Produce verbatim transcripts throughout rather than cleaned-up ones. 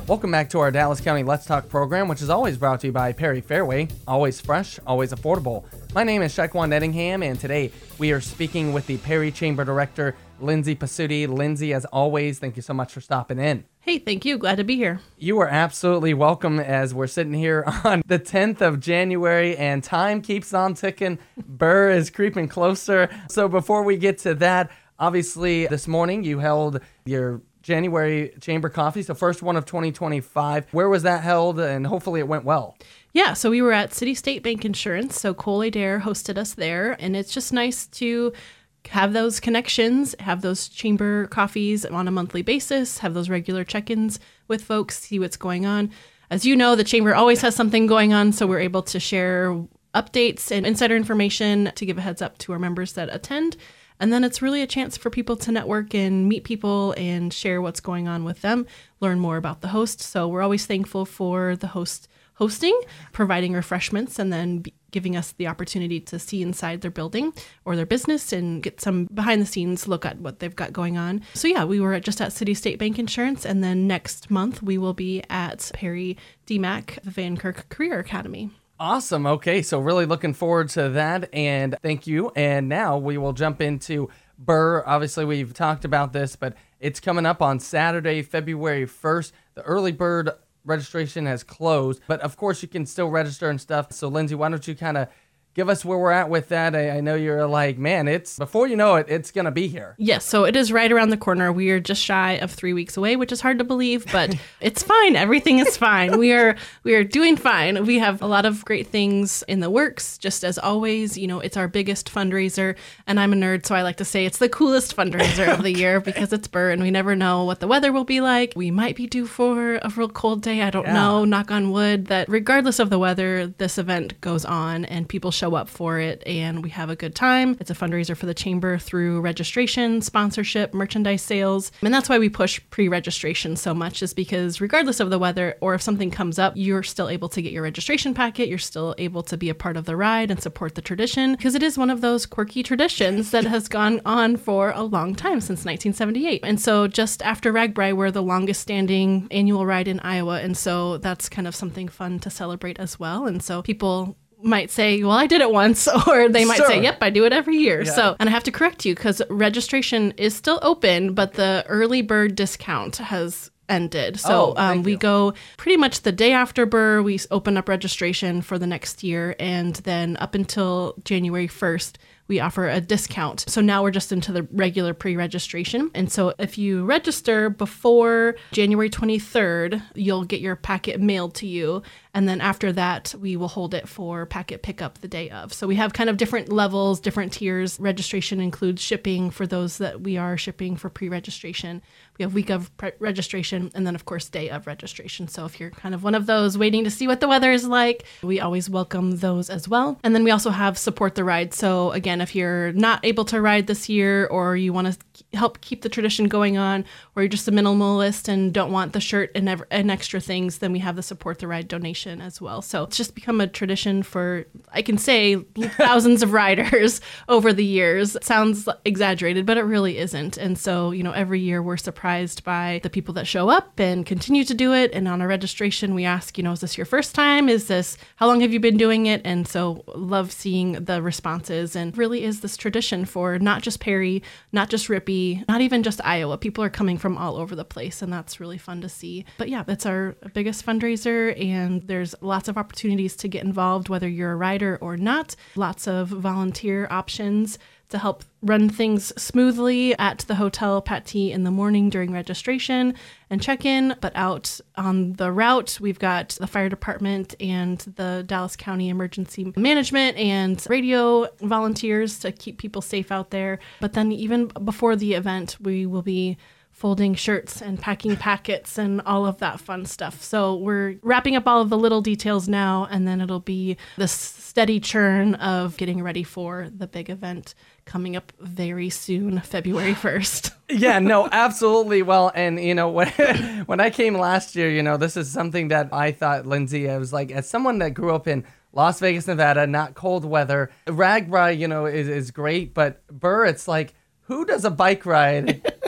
Welcome back to our Dallas County Let's Talk program, which is always brought to you by Perry Fairway. Always fresh, always affordable. My name is Shaquan Nettingham, and today we are speaking with the Perry Chamber Director, Lindsay Pasuti. Lindsay, as always, thank you so much for stopping in. Hey, thank you. Glad to be here. You are absolutely welcome as we're sitting here on the tenth of January, and time keeps on ticking. Burr is creeping closer. So before we get to that, obviously this morning you held your January Chamber Coffee, so first one of twenty twenty-five. Where was that held? And hopefully it went well. Yeah, so we were at City State Bank Insurance, so Cole Adair hosted us there, and it's just nice to have those connections, have those chamber coffees on a monthly basis, have those regular check-ins with folks, see what's going on. As you know, the chamber always has something going on, so we're able to share updates and insider information to give a heads up to our members that attend. And then it's really a chance for people to network and meet people and share what's going on with them, learn more about the host. So we're always thankful for the host hosting, providing refreshments, and then b- giving us the opportunity to see inside their building or their business and get some behind the scenes look at what they've got going on. So yeah, we were at, just at City State Bank Insurance, and then next month we will be at Perry D MAC, the Van Kirk Career Academy. Awesome. Okay, so really looking forward to that, and thank you. And now we will jump into Burr. Obviously, we've talked about this, but it's coming up on Saturday, February first. The early bird registration has closed, but of course you can still register and stuff. So Lindsay, why don't you kind of give us where we're at with that? I, I know you're like, man, it's before you know it, it's going to be here. Yes, so it is right around the corner. We are just shy of three weeks away, which is hard to believe, but it's fine. Everything is fine. We are we are doing fine. We have a lot of great things in the works. Just as always, you know, it's our biggest fundraiser, and I'm a nerd, so I like to say it's the coolest fundraiser of the year because it's Burr, and we never know what the weather will be like. We might be due for a real cold day. I don't yeah. know, knock on wood, that regardless of the weather, this event goes on and people show up for it, and we have a good time. It's a fundraiser for the chamber through registration, sponsorship, merchandise sales, and that's why we push pre-registration so much, is because regardless of the weather or if something comes up, you're still able to get your registration packet, you're still able to be a part of the ride and support the tradition, because it is one of those quirky traditions that has gone on for a long time, since nineteen seventy-eight. And so just after RAGBRAI, we're the longest standing annual ride in Iowa, and so that's kind of something fun to celebrate as well. And so people might say, well, I did it once, or they might sure. say, yep, I do it every year. Yeah. So, and I have to correct you because registration is still open, but the early bird discount has ended. So oh, um, we you. go pretty much the day after Burr, we open up registration for the next year. And then up until January first, we offer a discount. So now we're just into the regular pre-registration. And so if you register before January twenty-third, you'll get your packet mailed to you. And then after that, we will hold it for packet pickup the day of. So we have kind of different levels, different tiers. Registration includes shipping for those that we are shipping for pre-registration. We have week of pre- registration, and then, of course, day of registration. So if you're kind of one of those waiting to see what the weather is like, we always welcome those as well. And then we also have support the ride. So again, if you're not able to ride this year, or you want to help keep the tradition going on, or you're just a minimalist and don't want the shirt and, ev- and extra things, then we have the support the ride donation as well. So it's just become a tradition for, I can say, thousands of riders over the years. It sounds exaggerated, but it really isn't. And so, you know, every year we're surprised by the people that show up and continue to do it. And on our registration, we ask, you know, is this your first time? Is this, how long have you been doing it? And so love seeing the responses, and really is this tradition for not just Perry, not just Rippey, not even just Iowa. People are coming from all over the place, and that's really fun to see. But yeah, it's our biggest fundraiser, and there's lots of opportunities to get involved, whether you're a rider or not. Lots of volunteer options to help run things smoothly at the Hotel Pattee in the morning during registration and check-in. But out on the route, we've got the fire department and the Dallas County Emergency Management and radio volunteers to keep people safe out there. But then even before the event, we will be folding shirts and packing packets and all of that fun stuff. So we're wrapping up all of the little details now, and then it'll be this steady churn of getting ready for the big event coming up very soon, February first. Yeah, no, absolutely. Well, and you know, when, when I came last year, you know, this is something that I thought, Lindsay, I was like, as someone that grew up in Las Vegas, Nevada, not cold weather, RAGBRAI, you know, is, is great, but Burr, it's like, who does a bike ride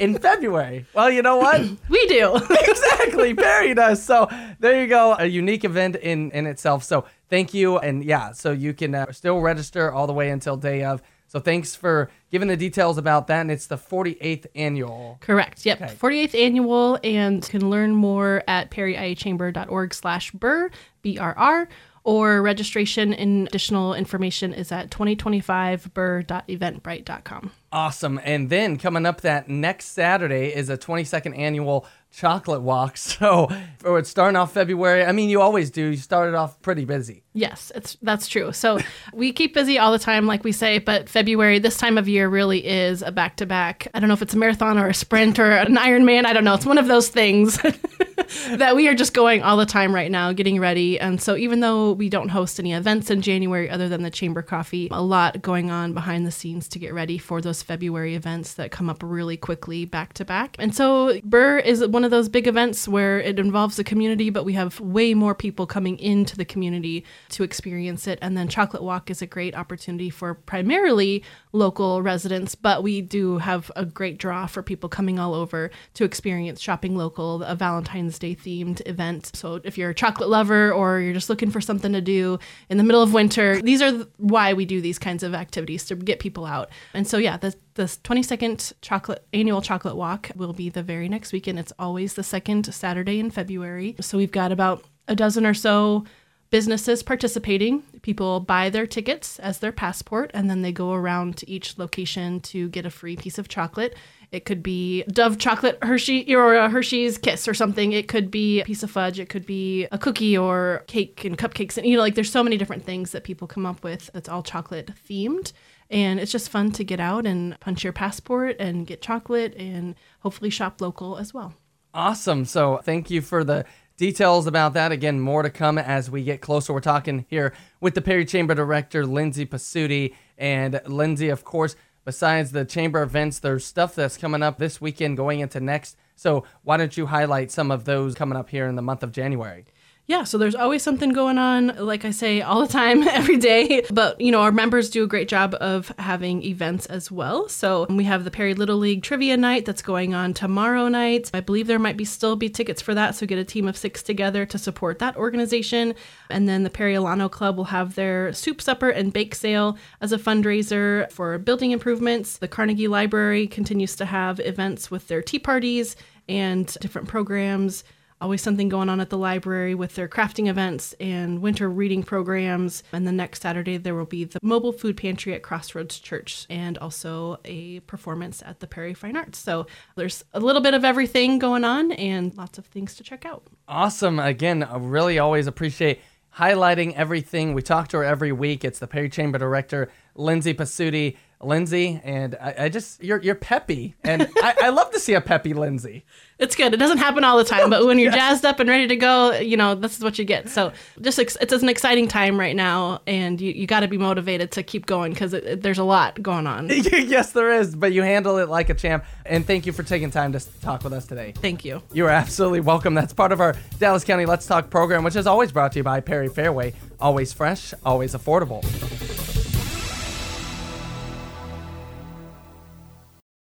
in February. Well, you know what? We do. Exactly. Perry does. So there you go. A unique event in, in itself. So thank you. And yeah, so you can uh, still register all the way until day of. So thanks for giving the details about that. And it's the forty-eighth annual. Correct. Yep. Okay. forty-eighth annual, and you can learn more at perryiachamber.org slash burr, B R R, or registration and additional information is at twenty twenty-five burr dot eventbrite dot com. Awesome. And then coming up that next Saturday is a twenty-second annual chocolate walk. So for it's starting off February. I mean, you always do. You started off pretty busy. Yes, it's that's true. So we keep busy all the time, like we say, but February, this time of year, really is a back-to-back. I don't know if it's a marathon or a sprint or an Ironman. I don't know. It's one of those things that we are just going all the time right now, getting ready. And so even though we don't host any events in January other than the Chamber Coffee, a lot going on behind the scenes to get ready for those February events that come up really quickly back-to-back. And so Burr is one of those big events where it involves the community, but we have way more people coming into the community to experience it. And then Chocolate Walk is a great opportunity for primarily local residents, but we do have a great draw for people coming all over to experience Shopping Local, a Valentine's Day themed event. So if you're a chocolate lover or you're just looking for something to do in the middle of winter, these are why we do these kinds of activities, to get people out. And so yeah, the the twenty-second chocolate annual chocolate walk will be the very next weekend. It's always the second Saturday in February. So we've got about a dozen or so businesses participating. People buy their tickets as their passport, and then they go around to each location to get a free piece of chocolate. It could be Dove chocolate Hershey or a Hershey's Kiss or something. It could be a piece of fudge. It could be a cookie or cake and cupcakes. And, you know, like there's so many different things that people come up with that's all chocolate themed. And it's just fun to get out and punch your passport and get chocolate and hopefully shop local as well. Awesome. So thank you for the details about that. Again, more to come as we get closer. We're talking here with the Perry Chamber Director, Lindsay Pasuti. And Lindsay, of course, besides the Chamber events, there's stuff that's coming up this weekend going into next. So why don't you highlight some of those coming up here in the month of January? Yeah, so there's always something going on, like I say, all the time, every day. But, you know, our members do a great job of having events as well. So we have the Perry Little League Trivia Night that's going on tomorrow night. I believe there might be still be tickets for that, so get a team of six together to support that organization. And then the Perry Alano Club will have their soup supper and bake sale as a fundraiser for building improvements. The Carnegie Library continues to have events with their tea parties and different programs. Always something going on at the library with their crafting events and winter reading programs. And then next Saturday, there will be the mobile food pantry at Crossroads Church and also a performance at the Perry Fine Arts. So there's a little bit of everything going on and lots of things to check out. Awesome. Again, I really always appreciate highlighting everything. We talk to her every week. It's the Perry Chamber Director, Lindsay Pasuti. Lindsay, and I, I just, you're you're peppy, and I, I love to see a peppy Lindsay. It's good. It doesn't happen all the time, but when you're yes. jazzed up and ready to go, you know, this is what you get. So just ex- it's an exciting time right now, and you, you got to be motivated to keep going because there's a lot going on. Yes, there is, but you handle it like a champ, and thank you for taking time to talk with us today. Thank you. You are absolutely welcome. That's part of our Dallas County Let's Talk program, which is always brought to you by Perry Fairway. Always fresh, always affordable.